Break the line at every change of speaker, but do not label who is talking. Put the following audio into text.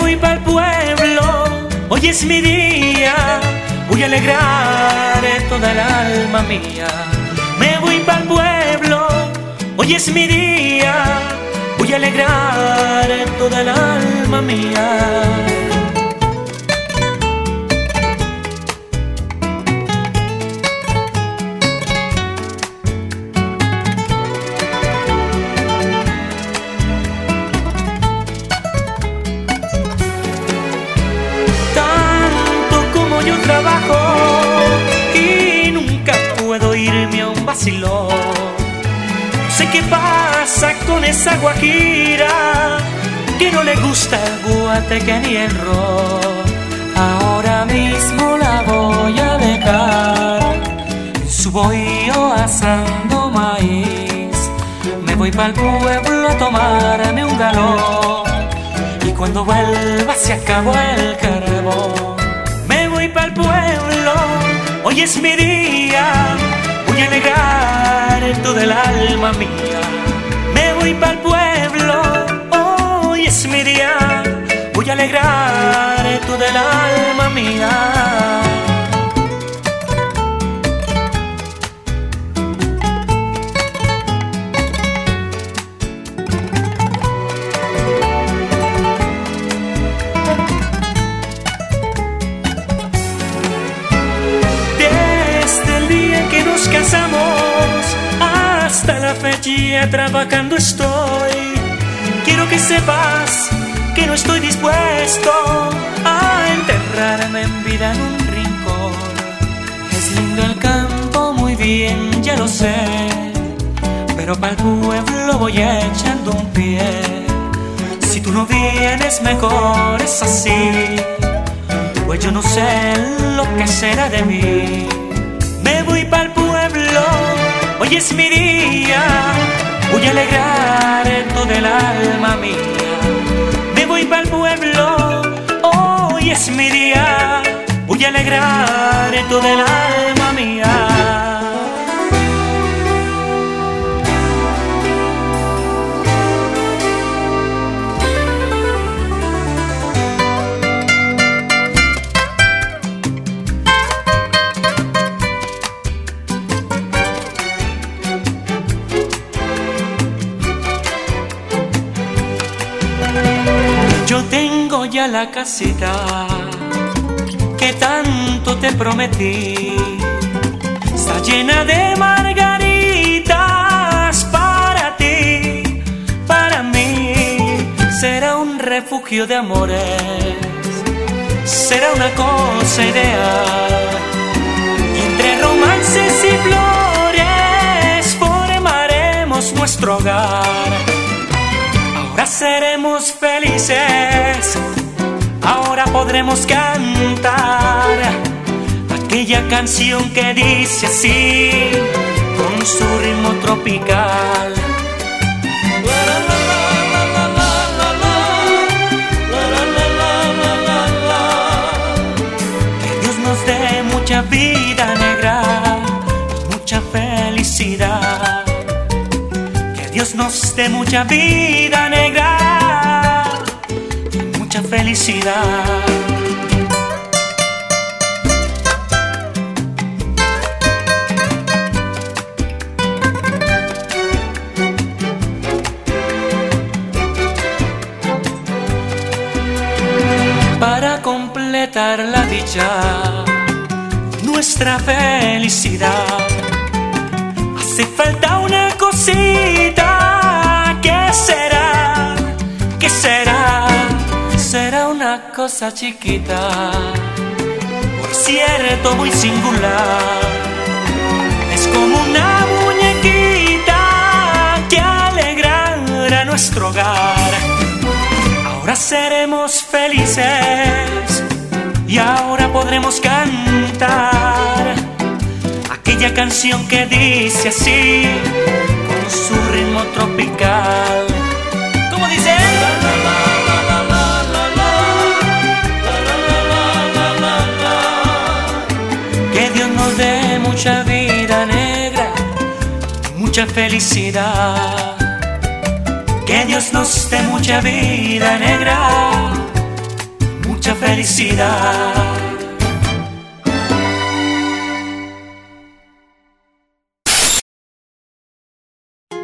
voy pa'l pueblo, hoy es mi día, voy a alegrar toda el alma mía. Me voy pa'l pueblo, hoy es mi día, voy a alegrar toda el alma mía.
Trabajo y nunca puedo irme a un vacilón. No sé qué pasa con esa guajira que no le gusta el guateque ni el ron. Ahora mismo la voy a dejar en su bohío asando maíz. Me voy pa'l pueblo a tomarme un galón y cuando vuelva se acabó el carbón. Voy pa'l pueblo, hoy es mi día, voy a alegrar todo el alma mía. Me voy pa'l pueblo, hoy es mi día, voy a alegrar todo el alma mía. Casamos, hasta la fecha trabajando estoy. Quiero que sepas que no estoy dispuesto a enterrarme en vida en un rincón. Es lindo el campo, muy bien, ya lo sé, pero pa'l pueblo voy echando un pie. Si tú no vienes mejor es así, pues yo no sé lo que será de mí. Me voy pa'l pueblo, hoy es mi día, voy a alegrar todo el alma mía. Me voy pa'l pueblo, hoy es mi día, voy a alegrar todo el alma mía. Yo tengo ya la casita que tanto te prometí. Está llena de margaritas para ti, para mí. Será un refugio de amores, será una cosa ideal. Y entre romances y flores formaremos nuestro hogar. Ahora seremos felices, ahora podremos cantar aquella canción que dice así, con su ritmo tropical. Que Dios nos dé mucha vida negra, mucha felicidad. Dios nos dé mucha vida negra y mucha felicidad. Para completar la dicha, nuestra felicidad, hace falta una cosita. ¿Qué será? ¿Qué será? Será una cosa chiquita, por cierto muy singular. Es como una muñequita que alegrará nuestro hogar. Ahora seremos felices y ahora podremos cantar aquella canción que dice así, con su ritmo tropical. ¿Cómo dice? Que Dios nos dé mucha vida negra, mucha felicidad. Que Dios nos dé mucha vida negra mucha felicidad.